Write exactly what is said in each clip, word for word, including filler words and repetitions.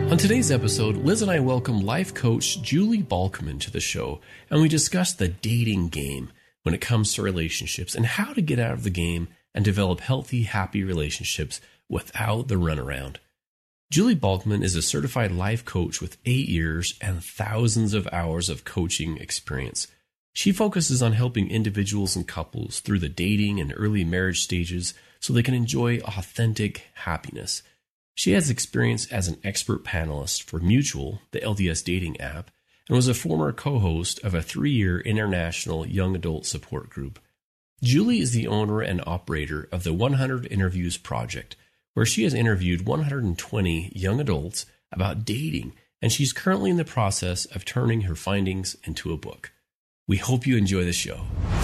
On today's episode, Liz and I welcome life coach Julie Balkman to the show, and we discuss the dating game when it comes to relationships and how to get out of the game and develop healthy, happy relationships without the runaround. Julie Balkman is a certified life coach with eight years and thousands of hours of coaching experience. She focuses on helping individuals and couples through the dating and early marriage stages so they can enjoy authentic happiness. She has experience as an expert panelist for Mutual, the L D S dating app, and was a former co-host of a three-year international young adult support group. Julie is the owner and operator of the one hundred Interviews Project, where she has interviewed one hundred twenty young adults about dating, and she's currently in the process of turning her findings into a book. We hope you enjoy the show.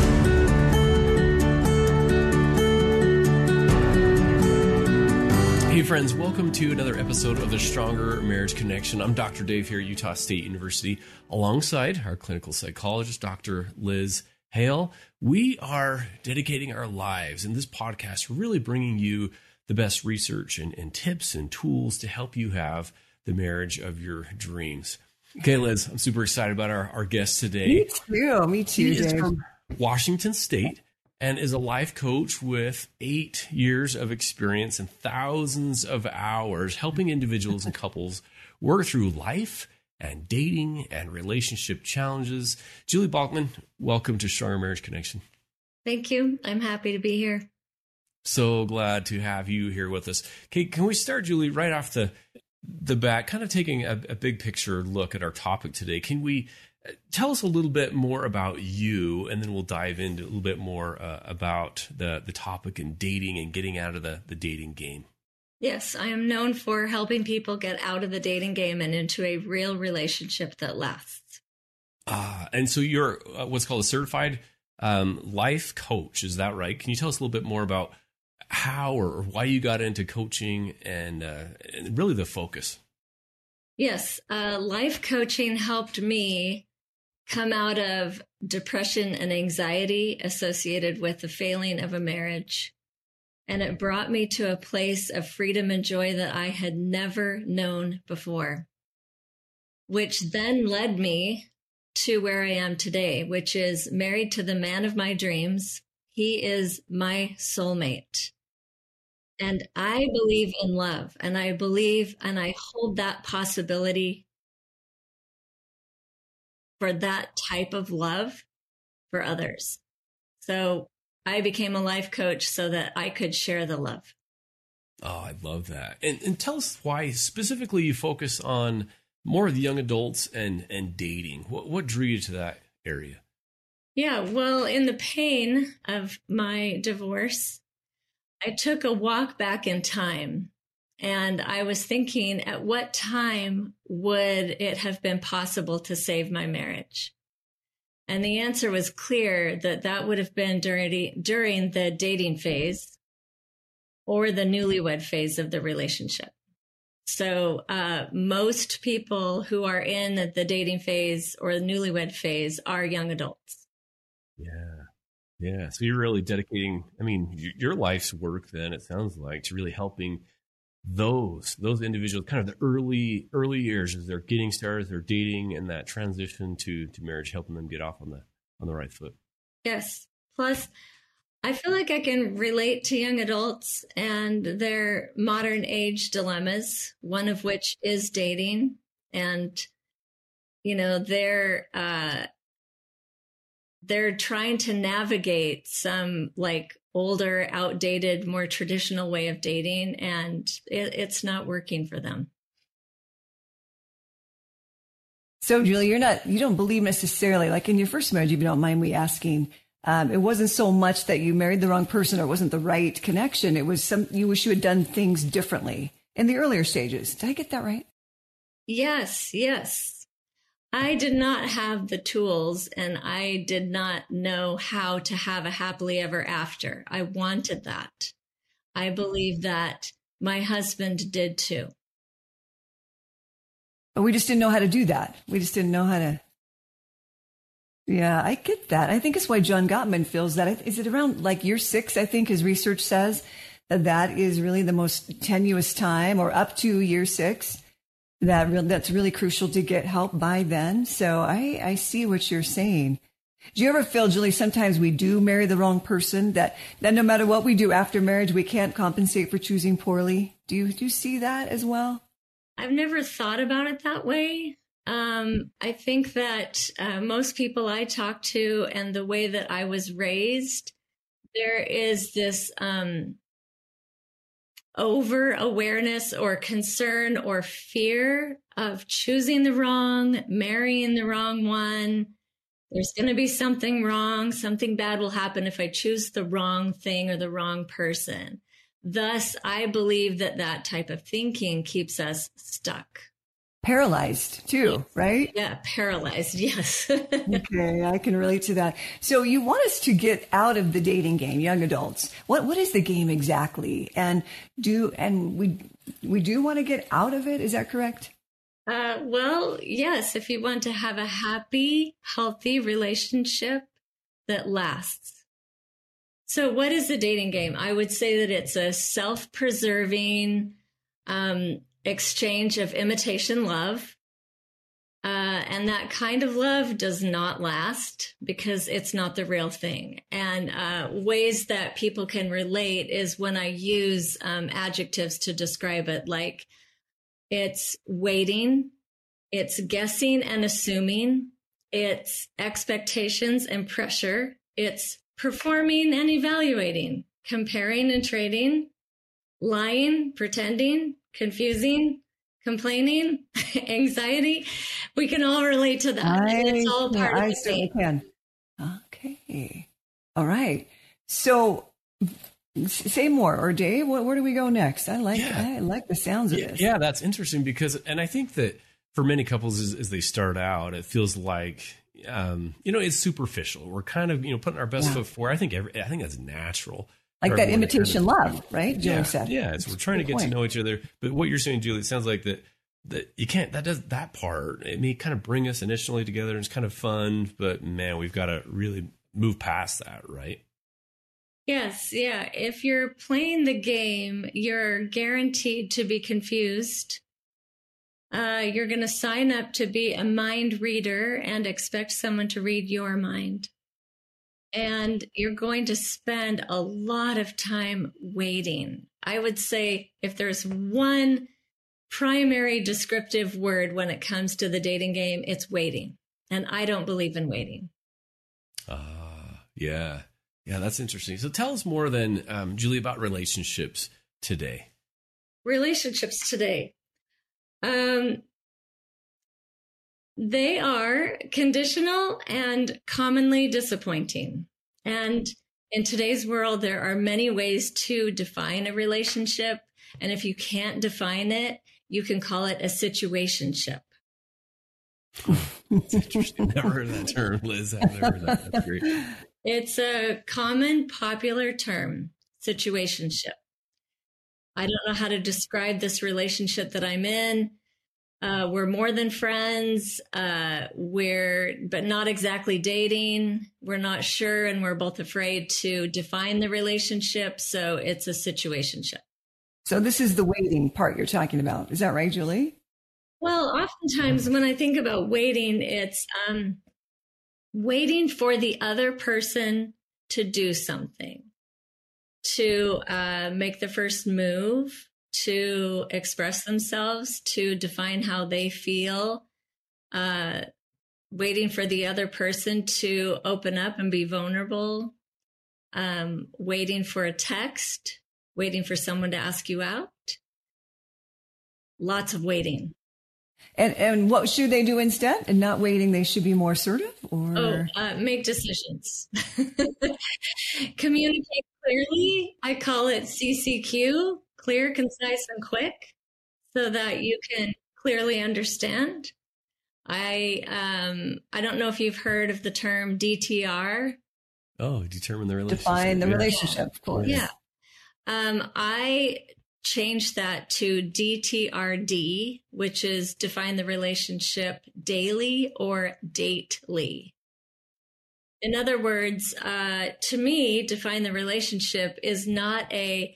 Hey friends, welcome to another episode of the Stronger Marriage Connection. I'm Doctor Dave here at Utah State University, alongside our clinical psychologist, Doctor Liz Hale. We are dedicating our lives in this podcast, really bringing you the best research and, and tips and tools to help you have the marriage of your dreams. Okay, Liz, I'm super excited about our, our guest today. Me too. Me too, He is Dave. from Washington State and is a life coach with eight years of experience and thousands of hours helping individuals and couples work through life and dating and relationship challenges. Julie Balkman, welcome to Stronger Marriage Connection. Thank you. I'm happy to be here. So glad to have you here with us. Okay, can we start, Julie, right off the the bat, kind of taking a, a big picture look at our topic today? Can we uh, tell us a little bit more about you, and then we'll dive into a little bit more uh, about the, the topic and dating and getting out of the, the dating game? Yes, I am known for helping people get out of the dating game and into a real relationship that lasts. Ah, and so you're uh, what's called a certified um, life coach. Is that right? Can you tell us a little bit more about how or why you got into coaching and, uh, and really the focus? Yes, uh, life coaching helped me come out of depression and anxiety associated with the failing of a marriage. And it brought me to a place of freedom and joy that I had never known before, which then led me to where I am today, which is married to the man of my dreams. He is my soulmate. And I believe in love, and I believe and I hold that possibility for that type of love for others. So I became a life coach so that I could share the love. Oh, I love that. And, and tell us why specifically you focus on more of the young adults and, and dating. What, what drew you to that area? Yeah, well, in the pain of my divorce, I took a walk back in time, and I was thinking, at what time would it have been possible to save my marriage? And the answer was clear, that that would have been during, during the dating phase or the newlywed phase of the relationship. So uh, most people who are in the dating phase or the newlywed phase are young adults. Yeah. Yeah. So you're really dedicating, I mean, your life's work then, it sounds like, to really helping those, those individuals, kind of the early, early years as they're getting started, they're dating, and that transition to, to marriage, helping them get off on the, on the right foot. Yes. Plus, I feel like I can relate to young adults and their modern age dilemmas, one of which is dating. And, you know, they're, uh, they're trying to navigate some like older, outdated, more traditional way of dating, and it, it's not working for them. So, Julie, you're not, you don't believe necessarily, like in your first marriage, if you don't mind me asking, um, it wasn't so much that you married the wrong person or it wasn't the right connection. It was some, you wish you had done things differently in the earlier stages. Did I get that right? Yes, yes. I did not have the tools, and I did not know how to have a happily ever after. I wanted that. I believe that my husband did too. But we just didn't know how to do that. We just didn't know how to. Yeah, I get that. I think it's why John Gottman feels that. Is it around like year six? I think his research says that that is really the most tenuous time, or up to year six. That real, that's really crucial to get help by then. So I, I see what you're saying. Do you ever feel, Julie, sometimes we do marry the wrong person, that, that no matter what we do after marriage, we can't compensate for choosing poorly? Do you, do you see that as well? I've never thought about it that way. Um, I think that uh, most people I talk to and the way that I was raised, there is this um, over awareness or concern or fear of choosing the wrong, marrying the wrong one. There's going to be something wrong. Something bad will happen if I choose the wrong thing or the wrong person. Thus, I believe that that type of thinking keeps us stuck. Paralyzed too, right? Yeah, paralyzed. Yes. Okay, I can relate to that. So you want us to get out of the dating game, young adults. What what is the game exactly? And do and we we do want to get out of it, is that correct? Uh, well, yes, if you want to have a happy, healthy relationship that lasts. So what is the dating game? I would say that it's a self-preserving um, exchange of imitation love. Uh, and that kind of love does not last because it's not the real thing. And uh, ways that people can relate is when I use um, adjectives to describe it, like it's waiting, it's guessing and assuming, it's expectations and pressure, it's performing and evaluating, comparing and trading, lying, pretending, confusing, complaining, anxiety. We can all relate to that. I, and it's all part yeah, of I the certainly game. can. Okay. All right. So say more, or Dave, where, where do we go next? I like Yeah. I like the sounds of Yeah, this. yeah, that's interesting because, and I think that for many couples as, as they start out, it feels like, um, you know, it's superficial. We're kind of, you know, putting our best Yeah. foot forward. I think every, I think that's natural. Like for that everyone to kind imitation of- love, right? Julie Yeah, said. yeah. It's, we're trying to Good get to point. know each other. But what you're saying, Julie, it sounds like that that you can't. That does that part. It may kind of bring us initially together, and it's kind of fun. But man, we've got to really move past that, right? Yes, yeah. If you're playing the game, you're guaranteed to be confused. Uh, you're going to sign up to be a mind reader and expect someone to read your mind. And you're going to spend a lot of time waiting. I would say if there's one primary descriptive word when it comes to the dating game, it's waiting. And I don't believe in waiting. Ah, uh, yeah. Yeah, that's interesting. So tell us more then, um, Julie, about relationships today. Relationships today. Um, they are conditional and commonly disappointing. And in today's world, there are many ways to define a relationship. And if you can't define it, you can call it a situationship. That's interesting. Never heard that term, Liz. I've never heard that. That's great. It's a common, popular term, situationship. I don't know how to describe this relationship that I'm in. Uh, we're more than friends. Uh, we're, but not exactly dating. We're not sure, and we're both afraid to define the relationship. So it's a situationship. So this is the waiting part you're talking about. Is that right, Julie? Well, oftentimes when I think about waiting, it's um, waiting for the other person to do something, to uh, make the first move, to express themselves, to define how they feel, uh, waiting for the other person to open up and be vulnerable, um, waiting for a text, waiting for someone to ask you out. Lots of waiting. And and what should they do instead? And not waiting, they should be more assertive, or Oh, uh, make decisions. Communicate clearly. I call it C C Q, clear, concise, and quick, so that you can clearly understand. I um I don't know if you've heard of the term D T R. Oh, determine the relationship. define the yeah. relationship, of course. Yeah. Um, I changed that to D T R D, which is define the relationship daily or dately. In other words, uh, to me, define the relationship is not a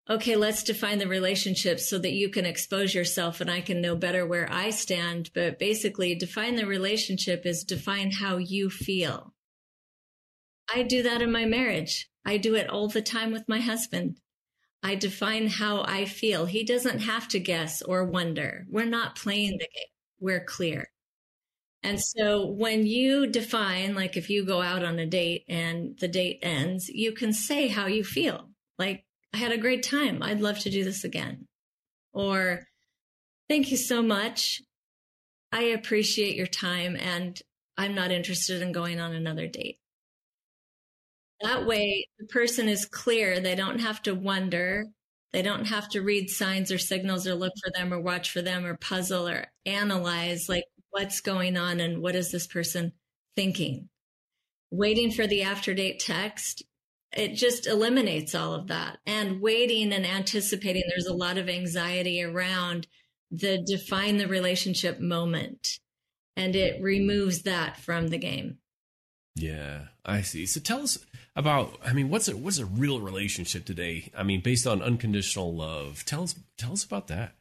okay, let's define the relationship so that you can expose yourself and I can know better where I stand. But basically, define the relationship is define how you feel. I do that in my marriage. I do it all the time with my husband. I define how I feel. He doesn't have to guess or wonder. We're not playing the game. We're clear. And so when you define, like if you go out on a date and the date ends, you can say how you feel. Like, I had a great time. I'd love to do this again. Or, thank you so much. I appreciate your time and I'm not interested in going on another date. That way, the person is clear. They don't have to wonder. They don't have to read signs or signals or look for them or watch for them or puzzle or analyze like what's going on and what is this person thinking. Waiting for the after date text, it just eliminates all of that. And waiting and anticipating, there's a lot of anxiety around the define the relationship moment. And it removes that from the game. Yeah, I see. So tell us about, I mean, what's a, what's a real relationship today? I mean, based on unconditional love. Tell us, tell us about that.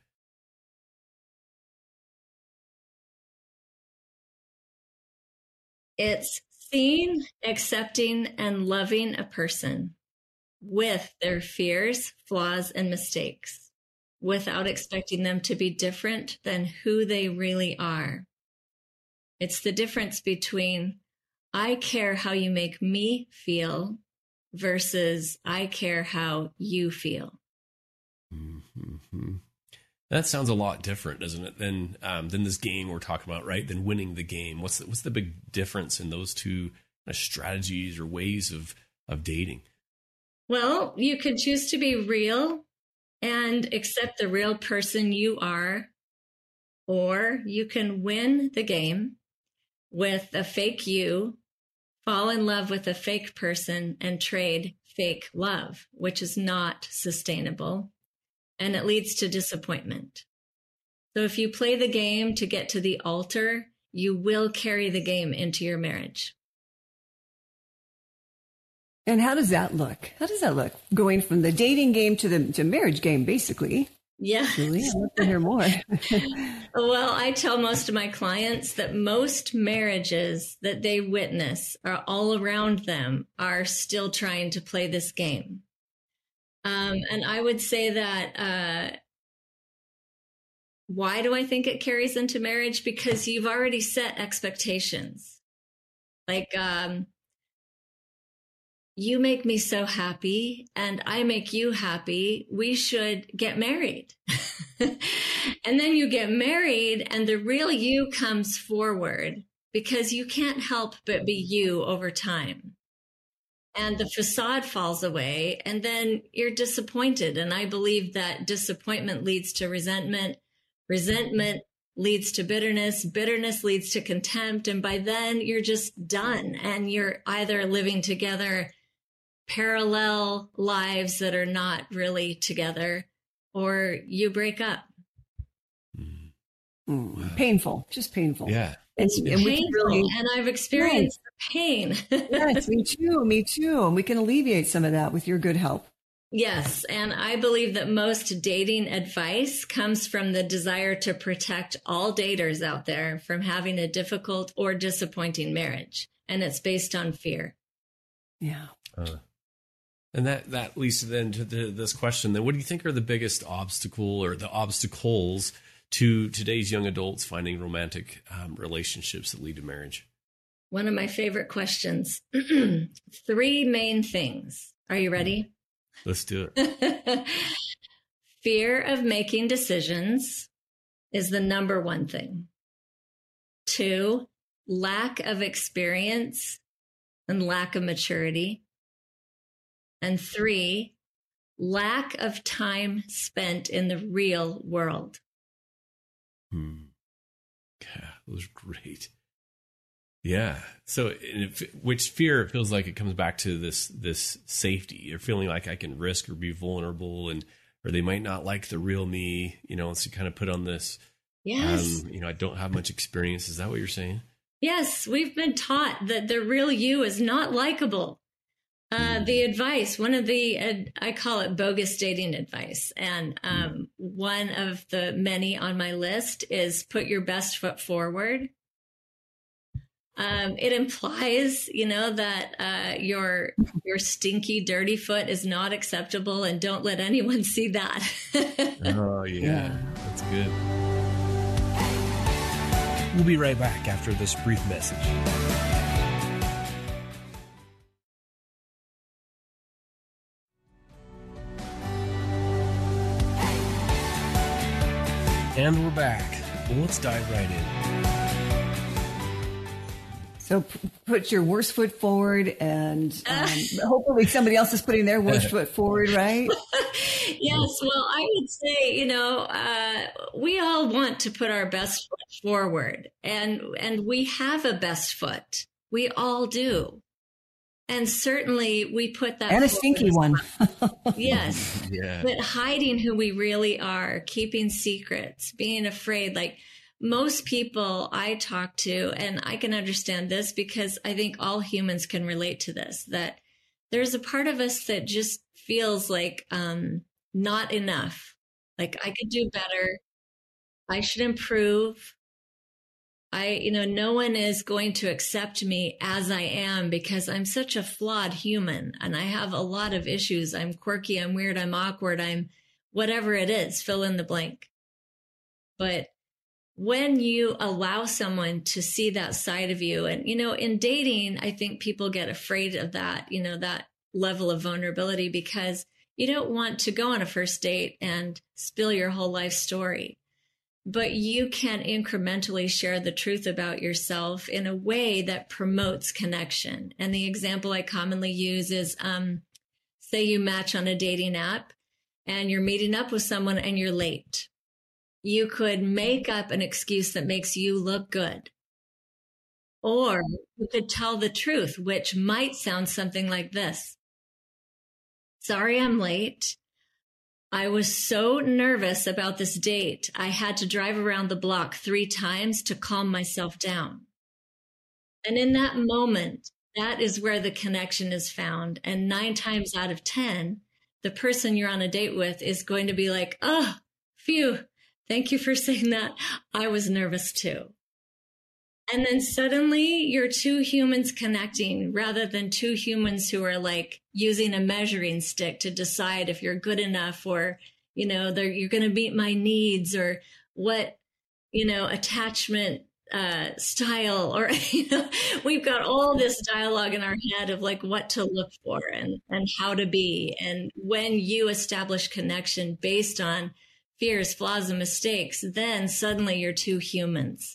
It's seeing, accepting, and loving a person with their fears, flaws, and mistakes without expecting them to be different than who they really are. It's the difference between I care how you make me feel versus I care how you feel. Mm-hmm. That sounds a lot different, doesn't it, than um, than this game we're talking about, right? Than winning the game. What's the, what's the big difference in those two kind of strategies or ways of of dating? Well, you could choose to be real and accept the real person you are, or you can win the game with a fake you, fall in love with a fake person, and trade fake love, which is not sustainable, and it leads to disappointment. So if you play the game to get to the altar, you will carry the game into your marriage. And how does that look? How does that look? Going from the dating game to the to marriage game, basically. Yeah. Julie, I'd love to hear more. Well, I tell most of my clients that most marriages that they witness are all around them are still trying to play this game. Um, and I would say that, uh, why do I think it carries into marriage? Because you've already set expectations. Like, um, you make me so happy and I make you happy. We should get married. And then you get married and the real you comes forward because you can't help but be you over time. And the facade falls away and then you're disappointed. And I believe that disappointment leads to resentment. Resentment leads to bitterness. Bitterness leads to contempt. And by then you're just done and you're either living together parallel lives that are not really together, or you break up. Mm. Wow. Painful, just painful. Yeah. It's and painful, we really, and I've experienced yes. the pain. Yes, me too, me too. And we can alleviate some of that with your good help. Yes, and I believe that most dating advice comes from the desire to protect all daters out there from having a difficult or disappointing marriage. And it's based on fear. Yeah. Uh. And that, that leads then to the, this question, then what do you think are the biggest obstacle or the obstacles to today's young adults finding romantic um, relationships that lead to marriage? One of my favorite questions. Three main things. Are you ready? Let's do it. Fear of making decisions is the number one thing. Two, lack of experience and lack of maturity. And three, lack of time spent in the real world. Hmm. Yeah, those are great. Yeah. So, if, which fear, it feels like it comes back to this this safety. You're feeling like I can risk or be vulnerable, and or they might not like the real me. You know, so you kind of put on this. Yes. Um, you know, I don't have much experience. Is that what you're saying? Yes, we've been taught that the real you is not likable. Uh, the advice, one of the, uh, I call it bogus dating advice. And um, one of the many on my list is put your best foot forward. Um, it implies, you know, that uh, your your stinky, dirty foot is not acceptable, and don't let anyone see that. Oh, yeah. yeah. That's good. We'll be right back after this brief message. And we're back. Well, let's dive right in. So p- put your worst foot forward, and um, hopefully somebody else is putting their worst foot forward, right? Yes. Well, I would say, you know, uh, we all want to put our best foot forward, and and we have a best foot. We all do. And certainly we put that and a stinky one. Yes. Yeah. But hiding who we really are, keeping secrets, being afraid, like most people I talk to, and I can understand this because I think all humans can relate to this, that there's a part of us that just feels like um, not enough. Like I could do better. I should improve. I, you know, no one is going to accept me as I am because I'm such a flawed human and I have a lot of issues. I'm quirky, I'm weird, I'm awkward, I'm whatever it is, fill in the blank. But when you allow someone to see that side of you, and, you know, in dating, I think people get afraid of that, you know, that level of vulnerability because you don't want to go on a first date and spill your whole life story. But you can incrementally share the truth about yourself in a way that promotes connection. And the example I commonly use is, um, say you match on a dating app and you're meeting up with someone and you're late. You could make up an excuse that makes you look good. Or you could tell the truth, which might sound something like this. Sorry, I'm late. I was so nervous about this date, I had to drive around the block three times to calm myself down. And in that moment, that is where the connection is found. And nine times out of ten, the person you're on a date with is going to be like, oh, phew, thank you for saying that. I was nervous too. And then suddenly you're two humans connecting rather than two humans who are like using a measuring stick to decide if you're good enough or, you know, they're, you're going to meet my needs or what, you know, attachment uh, style or, you know, we've got all this dialogue in our head of like what to look for and, and how to be. And when you establish connection based on fears, flaws, and mistakes, then suddenly you're two humans.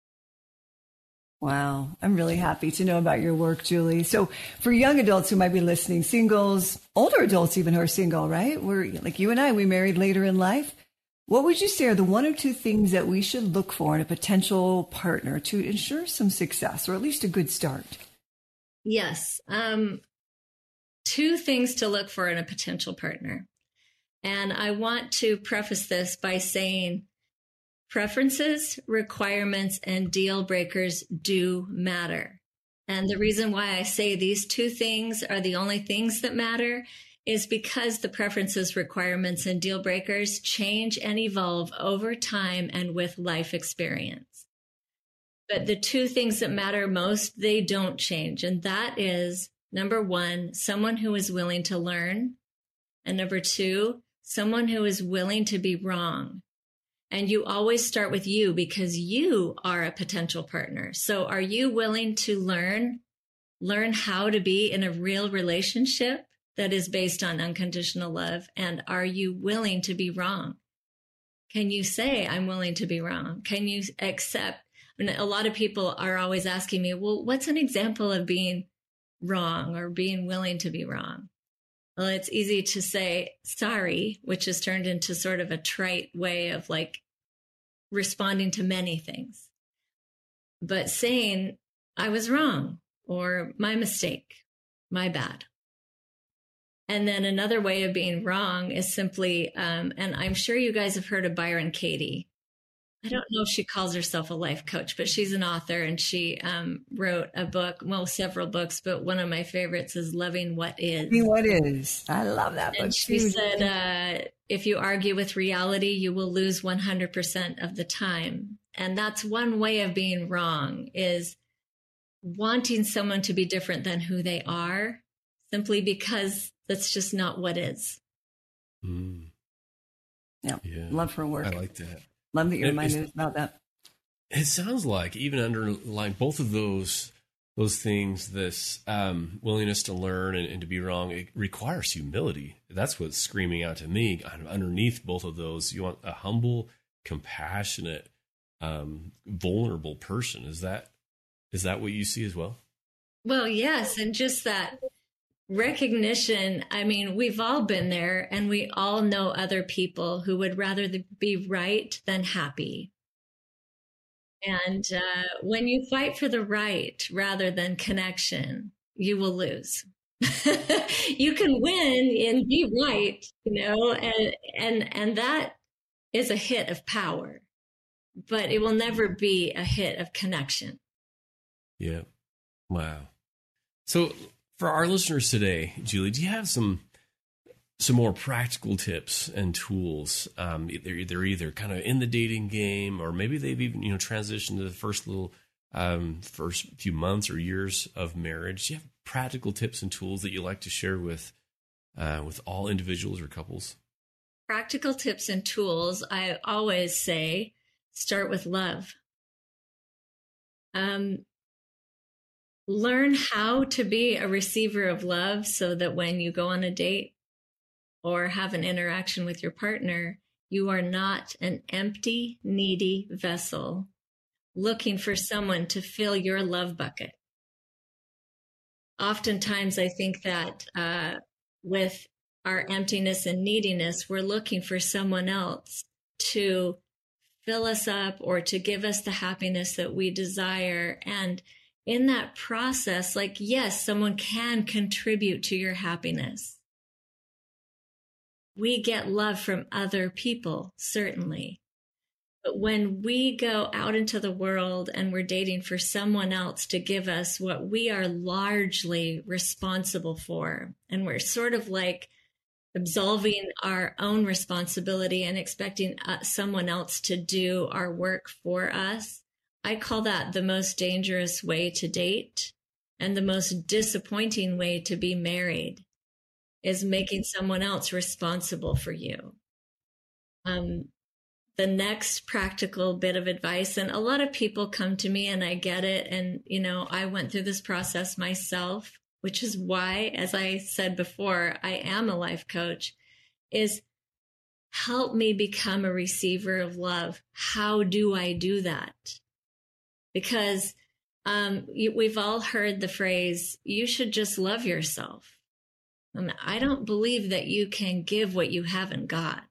Wow. I'm really happy to know about your work, Julie. So for young adults who might be listening, singles, older adults even who are single, right? We're like you and I, we married later in life. What would you say are the one or two things that we should look for in a potential partner to ensure some success or at least a good start? Yes. Um, two things to look for in a potential partner. And I want to preface this by saying preferences, requirements, and deal breakers do matter. And the reason why I say these two things are the only things that matter is because the preferences, requirements, and deal breakers change and evolve over time and with life experience. But the two things that matter most, they don't change. And that is, number one, someone who is willing to learn. And number two, someone who is willing to be wrong. And you always start with you because you are a potential partner. So are you willing to learn, learn how to be in a real relationship that is based on unconditional love? And are you willing to be wrong? Can you say, I'm willing to be wrong? Can you accept? I mean, a lot of people are always asking me, well, what's an example of being wrong or being willing to be wrong? Well, it's easy to say sorry, which has turned into sort of a trite way of like responding to many things. But saying, I was wrong, or my mistake, my bad. And then another way of being wrong is simply, um, and I'm sure you guys have heard of Byron Katie. I don't know if she calls herself a life coach, but she's an author, and she um, wrote a book, well, several books, but one of my favorites is Loving What Is. Loving What Is. I love that book. And she too. said, uh, if you argue with reality, you will lose one hundred percent of the time. And that's one way of being wrong, is wanting someone to be different than who they are, simply because that's just not what is. Mm. Yeah. yeah. Love her work. I like that. Love that you're It- reminded it's- us about that. It sounds like even underlying both of those those things, this um, willingness to learn and, and to be wrong, it requires humility. That's what's screaming out to me. Kind of underneath both of those, you want a humble, compassionate, um, vulnerable person. Is that is that what you see as well? Well, yes. And just that recognition. I mean, we've all been there, and we all know other people who would rather th- be right than happy. And uh, when you fight for the right rather than connection, you will lose. You can win and be right, you know, and, and, and that is a hit of power, but it will never be a hit of connection. Yeah. Wow. So for our listeners today, Julie, do you have some some more practical tips and tools? Um, they're, they're either kind of in the dating game, or maybe they've even, you know, transitioned to the first little um, first few months or years of marriage. Do you have practical tips and tools that you like to share with uh, with all individuals or couples? Practical tips and tools, I always say, start with love. Um, learn how to be a receiver of love, so that when you go on a date or have an interaction with your partner, you are not an empty, needy vessel looking for someone to fill your love bucket. Oftentimes, I think that uh, with our emptiness and neediness, we're looking for someone else to fill us up or to give us the happiness that we desire. And in that process, like, yes, someone can contribute to your happiness. We get love from other people, certainly. But when we go out into the world and we're dating for someone else to give us what we are largely responsible for, and we're sort of like absolving our own responsibility and expecting uh, someone else to do our work for us, I call that the most dangerous way to date and the most disappointing way to be married, is making someone else responsible for you. Um, the next practical bit of advice, and a lot of people come to me and I get it. And, you know, I went through this process myself, which is why, as I said before, I am a life coach, is help me become a receiver of love. How do I do that? Because um, you, we've all heard the phrase, you should just love yourself. I mean, I don't believe that you can give what you haven't got.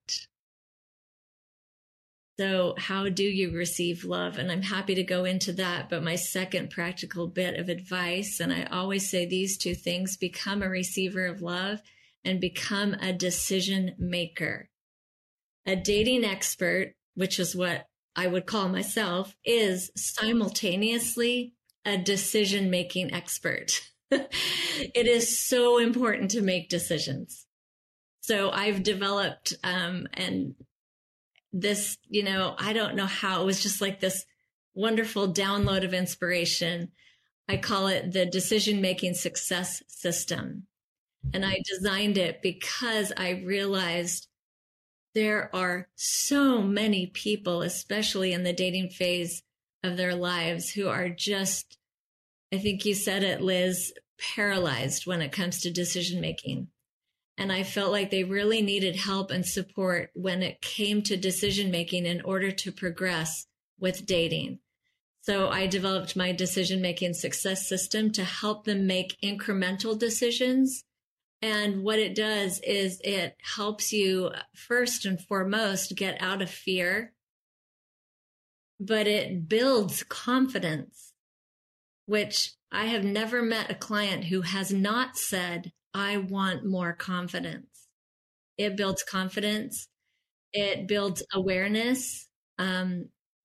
So how do you receive love? And I'm happy to go into that. But my second practical bit of advice, and I always say these two things: become a receiver of love and become a decision maker. A dating expert, which is what I would call myself, is simultaneously a decision-making expert. It is so important to make decisions. So I've developed, um, and this, you know, I don't know how, it was just like this wonderful download of inspiration. I call it the decision-making success system. And I designed it because I realized there are so many people, especially in the dating phase of their lives, who are just, I think you said it, Liz, paralyzed when it comes to decision making. And I felt like they really needed help and support when it came to decision making in order to progress with dating. So I developed my decision making success system to help them make incremental decisions. And what it does is it helps you first and foremost get out of fear, but it builds confidence, which I have never met a client who has not said, I want more confidence. It builds confidence. It builds awareness. Um,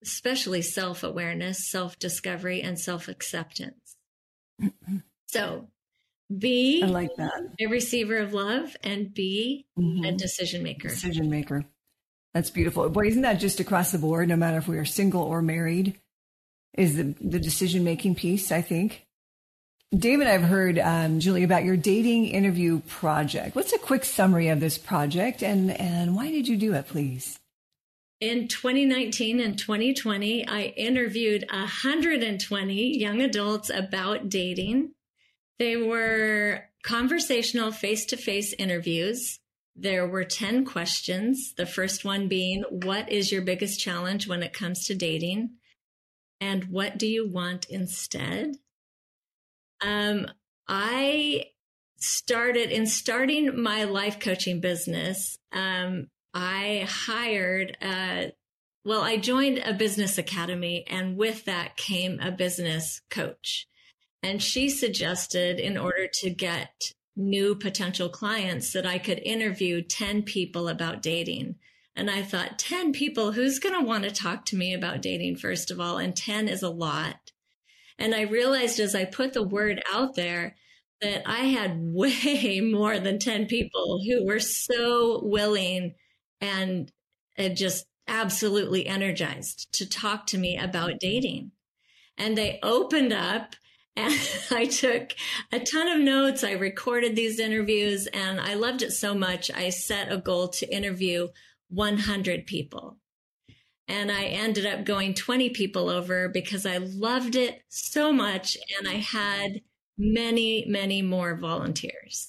especially self-awareness, self-discovery, and self-acceptance. So be I like that. a receiver of love and be Mm-hmm. a decision maker. Decision maker. That's beautiful. Boy, isn't that just across the board, no matter if we are single or married, is the, the decision-making piece, I think. David, I've heard, um, Julie, about your dating interview project. What's a quick summary of this project, and, and why did you do it, please? In twenty nineteen and twenty twenty, I interviewed one hundred twenty young adults about dating. They were conversational face-to-face interviews. There were ten questions. The first one being, what is your biggest challenge when it comes to dating? And what do you want instead? Um, I started in starting my life coaching business. Um, I hired, uh, well, I joined a business academy, and with that came a business coach. And she suggested, in order to get new potential clients, that I could interview ten people about dating. And I thought, ten people, who's going to want to talk to me about dating, first of all? And ten is a lot. And I realized as I put the word out there that I had way more than ten people who were so willing and uh, just absolutely energized to talk to me about dating. And they opened up, and I took a ton of notes. I recorded these interviews, and I loved it so much. I set a goal to interview one hundred people. And I ended up going twenty people over because I loved it so much. And I had many, many more volunteers.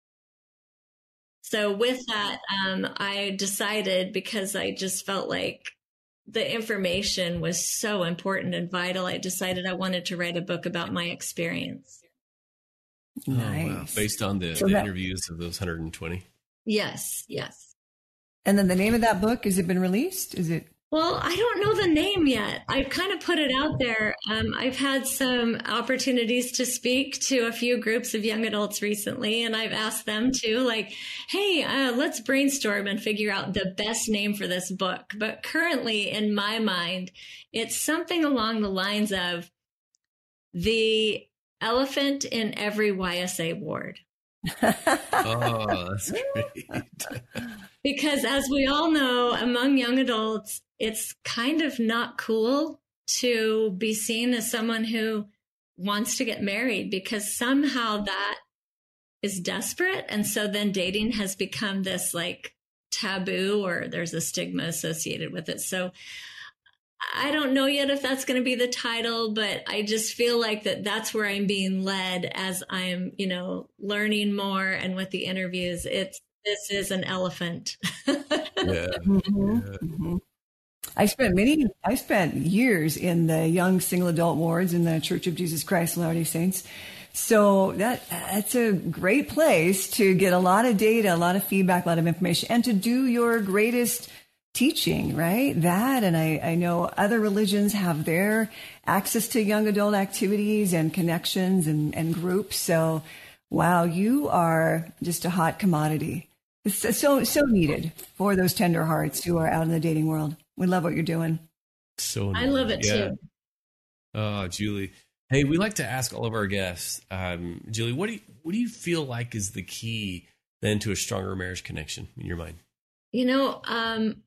So with that, um, I decided, because I just felt like the information was so important and vital, I decided I wanted to write a book about my experience. Nice. Oh, wow. Based on the, So the that- interviews of those one hundred twenty. Yes, yes. And then the name of that book, has it been released? Is it? Well, I don't know the name yet. I've kind of put it out there. Um, I've had some opportunities to speak to a few groups of young adults recently, and I've asked them to, like, hey, uh, let's brainstorm and figure out the best name for this book. But currently, in my mind, it's something along the lines of The Elephant in Every Y S A Ward. Oh, that's great. Because as we all know, among young adults, it's kind of not cool to be seen as someone who wants to get married, because somehow that is desperate. And so then dating has become this like taboo, or there's a stigma associated with it. So I don't know yet if that's going to be the title, but I just feel like that that's where I'm being led as I'm, you know, learning more. And with the interviews, it's, this is an elephant. Yeah. Mm-hmm. Yeah. Mm-hmm. I spent many, I spent years in the young single adult wards in the Church of Jesus Christ of Latter-day Saints. So that that's a great place to get a lot of data, a lot of feedback, a lot of information, and to do your greatest teaching, right? That, and I, I know other religions have their access to young adult activities and connections and, and groups. So, wow, you are just a hot commodity. It's so, so needed for those tender hearts who are out in the dating world. We love what you're doing. So I love it yeah. too. Oh, Julie. Hey, we like to ask all of our guests, um, Julie, what do you, what do you feel like is the key then to a stronger marriage connection in your mind? You know, um,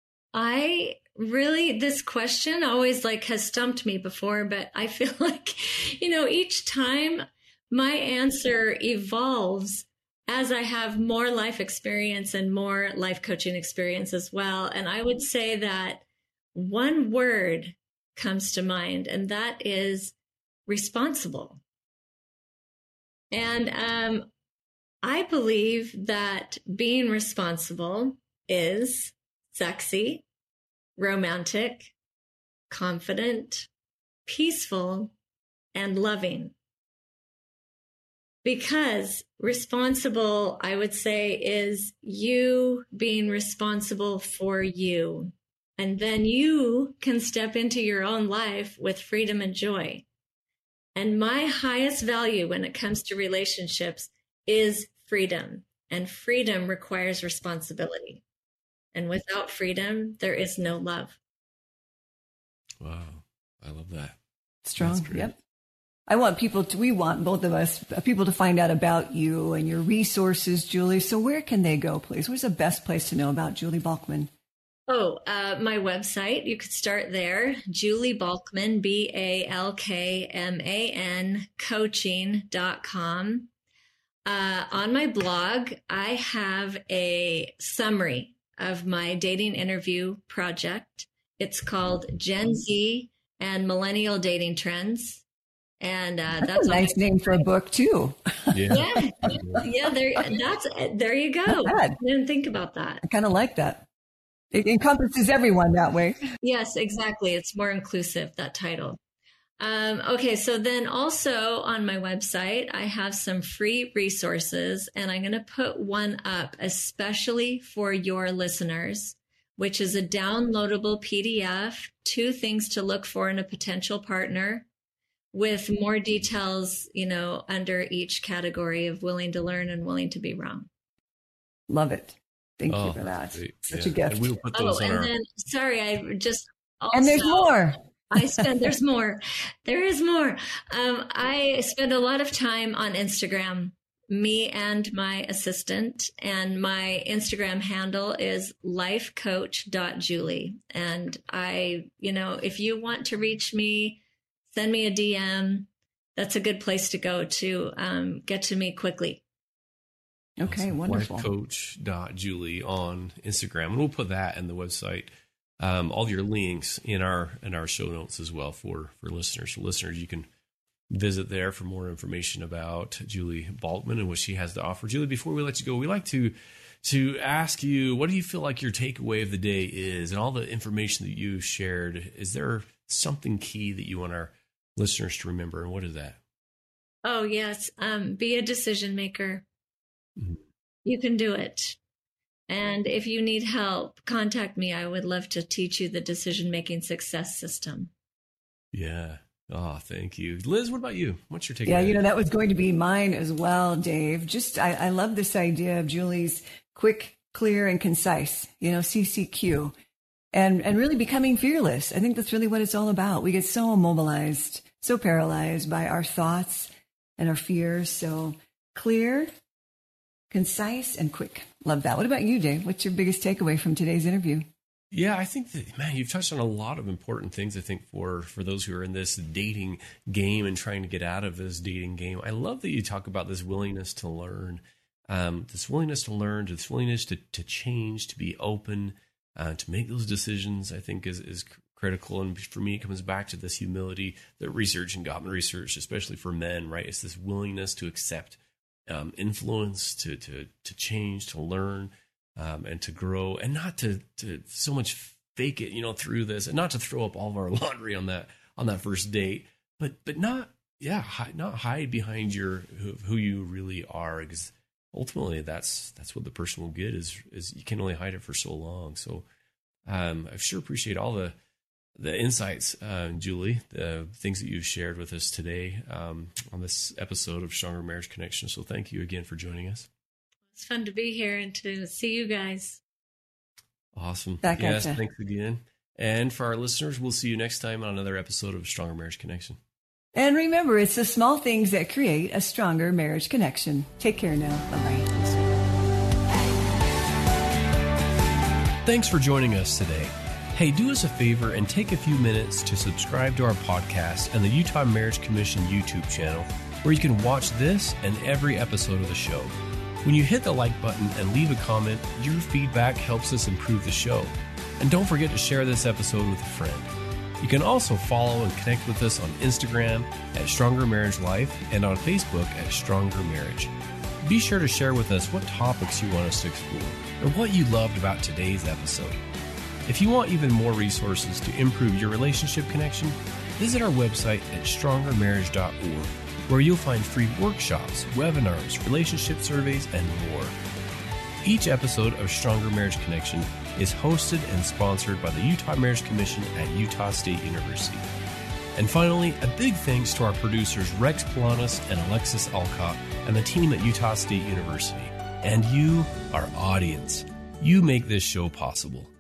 I really, this question always like has stumped me before, but I feel like, you know, each time my answer evolves as I have more life experience and more life coaching experience as well. And I would say that one word comes to mind, and that is responsible. And um, I believe that being responsible is sexy, romantic, confident, peaceful, and loving. Because responsible, I would say, is you being responsible for you. And then you can step into your own life with freedom and joy. And my highest value when it comes to relationships is freedom. And freedom requires responsibility. And without freedom, there is no love. Wow. I love that. Strong. Yep. I want people to, we want both of us, people to find out about you and your resources, Julie. So where can they go, please? Where's the best place to know about Julie Balkman? Oh, uh, my website. You could start there. Julie Balkman, B A L K M A N, coaching dot com. Uh, on my blog, I have a summary of my dating interview project. It's called Gen Z and Millennial Dating Trends. And uh, that's, that's a nice name for a book too. Yeah, yeah, yeah. There, that's there. You go. I didn't think about that. I kind of like that. It encompasses everyone that way. Yes, exactly. It's more inclusive, that title. Um, okay, so then also on my website, I have some free resources, and I'm going to put one up especially for your listeners, which is a downloadable P D F, two things to look for in a potential partner, with more details, you know, under each category of willing to learn and willing to be wrong. Love it. Thank oh, you for that. Great. Such yeah. a gift. And we'll put those oh, and our... then, sorry, I just also, and there's more. I spend, there's more. There is more. Um, I spend a lot of time on Instagram, me and my assistant, and my Instagram handle is lifecoach dot julie. And I, you know, if you want to reach me, send me a D M. That's a good place to go to um, get to me quickly. Okay, awesome. Wonderful. lifecoach dot julie on Instagram. And we'll put that in the website. Um, all your links in our in our show notes as well for, for listeners. So listeners, you can visit there for more information about Julie Balkman and what she has to offer. Julie, before we let you go, we like to to ask you, what do you feel like your takeaway of the day is? And all the information that you shared, is there something key that you want our listeners to remember? And what is that? Oh, yes. Um, be a decision maker. Mm-hmm. You can do it. And if you need help, contact me. I would love to teach you the decision-making success system. Yeah. Oh, thank you. Liz, what about you? What's your takeaway? Yeah, you know, that was going to be mine as well, Dave. Just, I, I love this idea of Julie's quick, clear, and concise, you know, C C Q, and, and really becoming fearless. I think that's really what it's all about. We get so immobilized, so paralyzed by our thoughts and our fears. So clear, concise, and quick. Love that. What about you, Dave? What's your biggest takeaway from today's interview? Yeah, I think that, man, you've touched on a lot of important things, I think, for, for those who are in this dating game and trying to get out of this dating game. I love that you talk about this willingness to learn, um, this willingness to learn, this willingness to, to change, to be open, uh, to make those decisions, I think is, is critical. And for me, it comes back to this humility that research and Gottman research, especially for men, right? It's this willingness to accept um, influence, to, to, to change, to learn, um, and to grow, and not to, to so much fake it, you know, through this, and not to throw up all of our laundry on that, on that first date, but, but not, yeah, hide, not hide behind your, who, who you really are, because ultimately that's, that's what the person will get is, is you can only hide it for so long. So, um, I sure appreciate all the, the insights, uh, Julie, the things that you've shared with us today, um, on this episode of Stronger Marriage Connection. So thank you again for joining us. It's fun to be here and to see you guys. Awesome. Back yes, at thanks again. And for our listeners, we'll see you next time on another episode of Stronger Marriage Connection. And remember, it's the small things that create a stronger marriage connection. Take care now. Bye-bye. Thanks for joining us today. Hey, do us a favor and take a few minutes to subscribe to our podcast and the Utah Marriage Commission YouTube channel, where you can watch this and every episode of the show. When you hit the like button and leave a comment, your feedback helps us improve the show. And don't forget to share this episode with a friend. You can also follow and connect with us on Instagram at Stronger Marriage Life and on Facebook at Stronger Marriage. Be sure to share with us what topics you want us to explore or what you loved about today's episode. If you want even more resources to improve your relationship connection, visit our website at stronger marriage dot org, where you'll find free workshops, webinars, relationship surveys, and more. Each episode of Stronger Marriage Connection is hosted and sponsored by the Utah Marriage Commission at Utah State University. And finally, a big thanks to our producers Rex Polanis and Alexis Alcott and the team at Utah State University. And you, our audience, you make this show possible.